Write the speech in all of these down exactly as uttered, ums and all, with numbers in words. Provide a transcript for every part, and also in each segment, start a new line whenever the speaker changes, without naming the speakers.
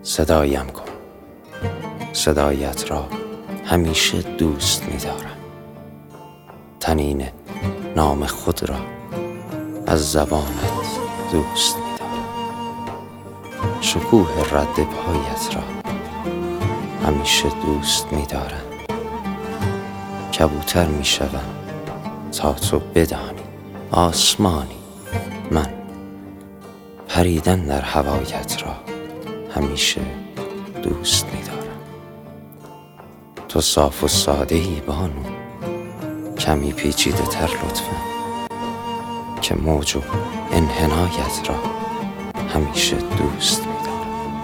صدایم کن، صدایت را همیشه دوست می‌دارم. طنین نام خود را از زبانت دوست می‌دارم. شکوه رد پایت را همیشه دوست می‌دارم. کبوتر می‌شوم تا تو بدانی آسمانی من. پریدن در هوایت را همیشه دوست می‌دارم. تو صاف و ساده ای بانو، کمی پیچیده تر لطفاً، که موج و انحنایت را همیشه دوست می‌دارم.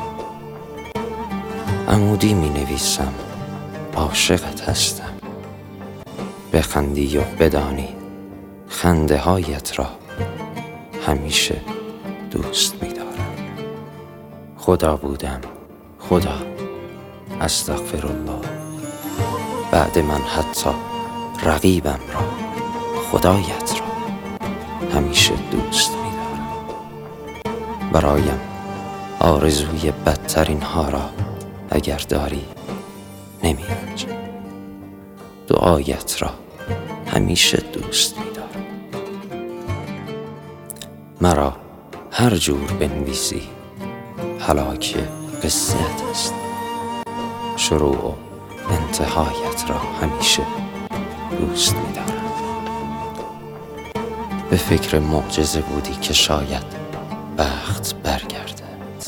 عمودی می نویسم عاشقت هستم، بخندی و بدانی خنده هایت را همیشه دوست می‌دارم. خدا بودم، خدا، استغفرالله. بعد من حتی رقیبم را، خدایت را همیشه دوست می‌دارم. برایم آرزوی بدترین ها را اگر داری نمی‌رنجم. دعایت را همیشه دوست می‌دارم. مرا هر جور بنویسی هلاک قصه‌ات است. شروع و انتهایت را همیشه دوست می‌دارم. به فکر معجزه بودی که شاید بخت برگردد.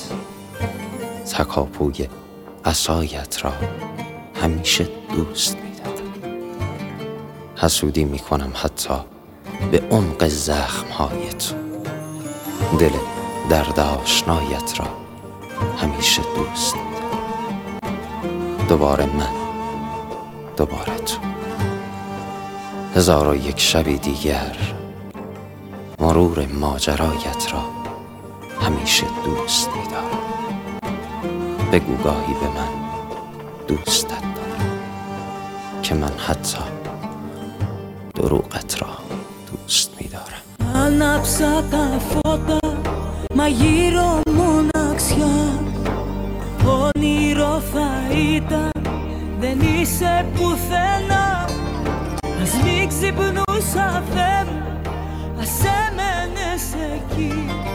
تکاپوی عصایت را همیشه دوست می‌دارم. حسودی می‌کنم حتی به عمق زخم‌های تو. دل درد آشنایت را همیشه دوست می‌دارم. دوباره من، دوباره تو. هزار و یک شبی دیگر مرور ماجرایت را همیشه دوست می‌دارم. بگو گاهی به من دوستت دارم، که من حتی دروغت را دوست می‌دارم.
Άναψα τα φώτα, μα γύρω μοναξιά. Όνειρο θα ήταν, δεν είσαι πουθενά. Ας μην ξυπνούσα, Θεέ μου, ας έμενες εκεί.